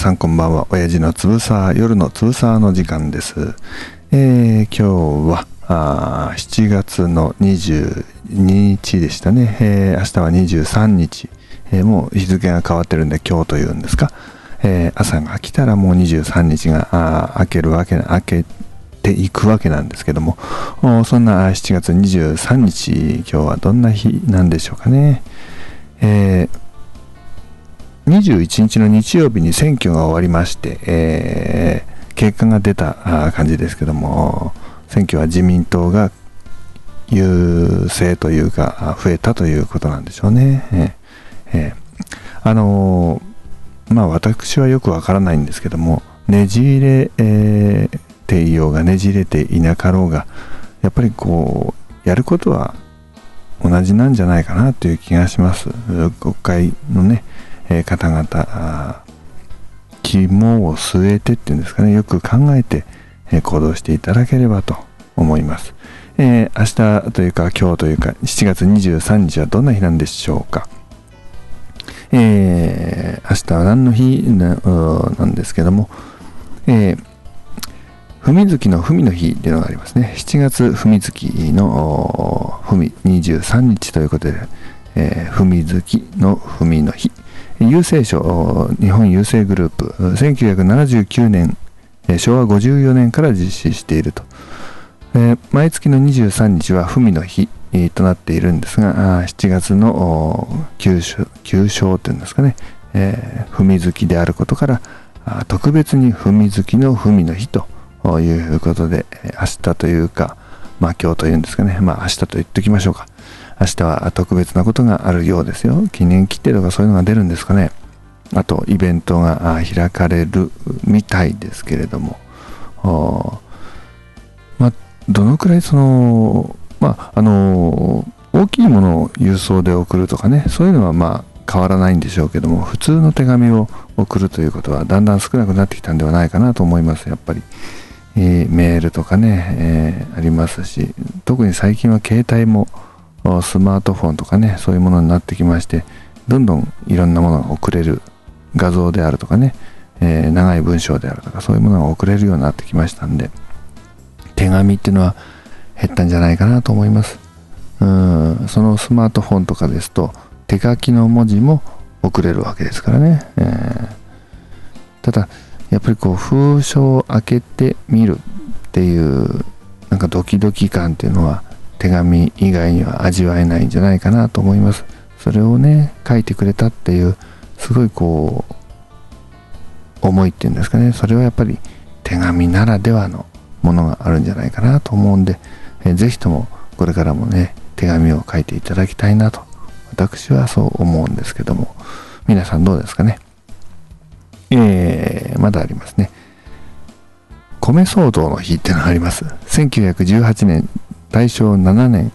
さんこんばんは。親父のつぶさ夜のつぶさの時間です。今日は7月の22日でしたね。明日は23日、もう日付が変わってるんで今日というんですか、朝が来たらもう23日が明けていくわけなんですけども、そんな7月23日、今日はどんな日なんでしょうかね。21日の日曜日に選挙が終わりまして、結果が出た感じですけども、選挙は自民党が優勢というか増えたということなんでしょうね。私はよくわからないんですけども、ねじれていようがねじれていなかろうが、やっぱりこうやることは同じなんじゃないかなという気がします。国会のね、方々、肝を据えてっていうんですかね、よく考えて行動していただければと思います。明日というか今日というか7月23日はどんな日なんでしょうか。明日は何の日なんですけども、文月の文の日というのがありますね。7月文月の文23日ということで、文月の文の日。郵政省日本郵政グループ1979年昭和54年から実施していると、毎月の23日は文の日となっているんですが、7月の旧正というんですかね、文月であることから特別に文月の文の日ということで、明日というか今日というんですかね、明日と言っておきましょうか。明日は特別なことがあるようですよ。記念切手とかそういうのが出るんですかね。あとイベントが開かれるみたいですけれども、どのくらいその大きいものを郵送で送るとかね、そういうのは変わらないんでしょうけども、普通の手紙を送るということはだんだん少なくなってきたんではないかなと思います。やっぱり、メールとかね、ありますし、特に最近は携帯もスマートフォンとかね、そういうものになってきまして、どんどんいろんなものが送れる、画像であるとかね、長い文章であるとか、そういうものが送れるようになってきましたんで、手紙っていうのは減ったんじゃないかなと思います。そのスマートフォンとかですと手書きの文字も送れるわけですからね。ただやっぱりこう封書を開けてみるっていうなんかドキドキ感っていうのは手紙以外には味わえないんじゃないかなと思います。それをね書いてくれたっていうすごいこう思いっていうんですかね、それはやっぱり手紙ならではのものがあるんじゃないかなと思うんで、ぜひともこれからもね手紙を書いていただきたいなと私はそう思うんですけども、皆さんどうですかね。まだありますね。米騒動の日っていうのがあります。1918年大正7年、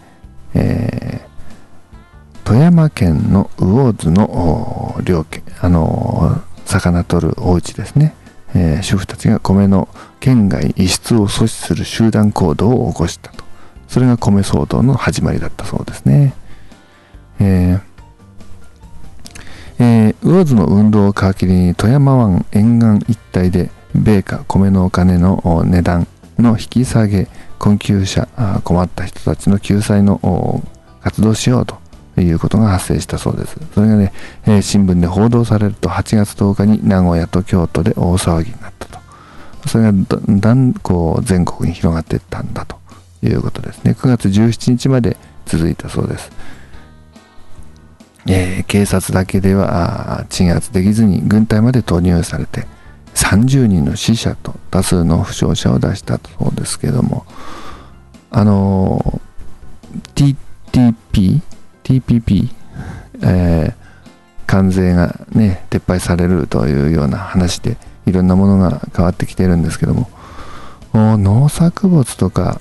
富山県の魚津の漁家、魚取るお家ですね、主婦たちが米の県外移出を阻止する集団行動を起こしたと。それが米騒動の始まりだったそうですね。魚津の運動を皮切りに富山湾沿岸一帯で米価米のお金の値段の引き下げ、困窮者、困った人たちの救済の活動をしようということが発生したそうです。それがね、新聞で報道されると8月10日に名古屋と京都で大騒ぎになったと。それがだんだんこう全国に広がっていったんだということですね。9月17日まで続いたそうです。警察だけでは鎮圧できずに軍隊まで投入されて30人の死者と多数の負傷者を出したそうですけども、TPP、関税がね撤廃されるというような話でいろんなものが変わってきているんですけども、農作物とか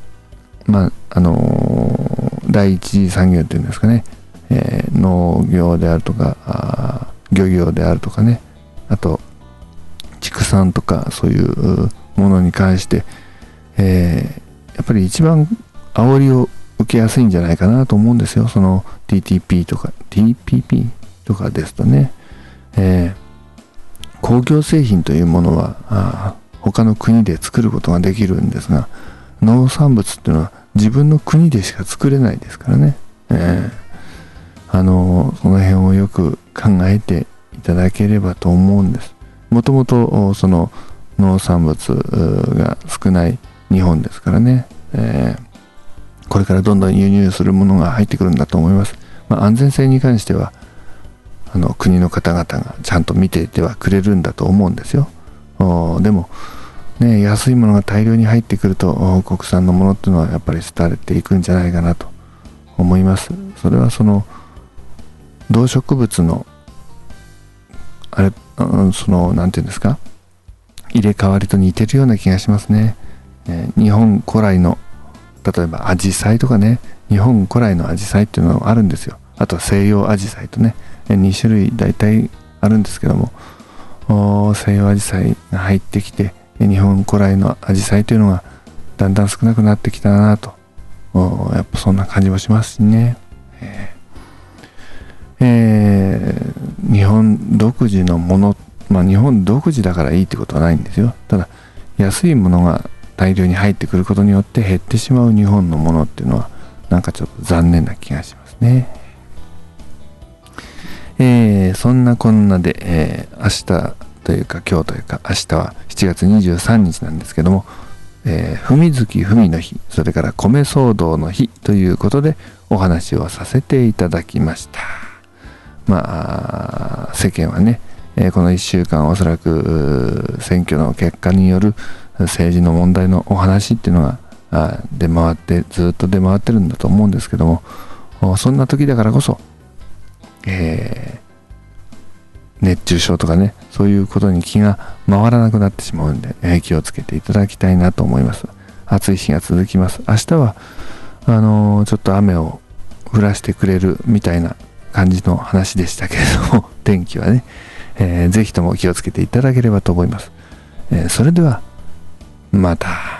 第一次産業っていうんですかね、農業であるとか漁業であるとかね、あと畜産とかそういうものに関して、やっぱり一番煽りを受けやすいんじゃないかなと思うんですよ。その TPP とかですとね、 工業製品というものは他の国で作ることができるんですが、農産物っていうのは自分の国でしか作れないですからね、その辺をよく考えていただければと思うんです。もともとその農産物が少ない日本ですからね、これからどんどん輸入するものが入ってくるんだと思います。安全性に関しては国の方々がちゃんと見ていてはくれるんだと思うんですよ。でもね、安いものが大量に入ってくると国産のものっていうのはやっぱり廃れていくんじゃないかなと思います。それはその動植物のなんていうんですか、入れ替わりと似てるような気がしますね。日本古来の例えばアジサイとかね、日本古来のアジサイっていうのがあるんですよ。あとは西洋アジサイとね、2種類大体あるんですけども、西洋アジサイが入ってきて日本古来のアジサイというのがだんだん少なくなってきたなと、やっぱそんな感じもしますしね。日本独自のもの、日本独自だからいいってことはないんですよ。ただ安いものが大量に入ってくることによって減ってしまう日本のものっていうのはなんかちょっと残念な気がしますね。そんなこんなで、明日というか今日というか明日は7月23日なんですけども、文月文の日、それから米騒動の日ということでお話をさせていただきました。世間はね、この1週間おそらく選挙の結果による政治の問題のお話っていうのがずっと出回ってるんだと思うんですけども、そんな時だからこそ、熱中症とかね、そういうことに気が回らなくなってしまうんで、気をつけていただきたいなと思います。暑い日が続きます。明日はちょっと雨を降らしてくれるみたいな感じの話でしたけれども、天気はね、ぜひとも気をつけていただければと思います。それではまた。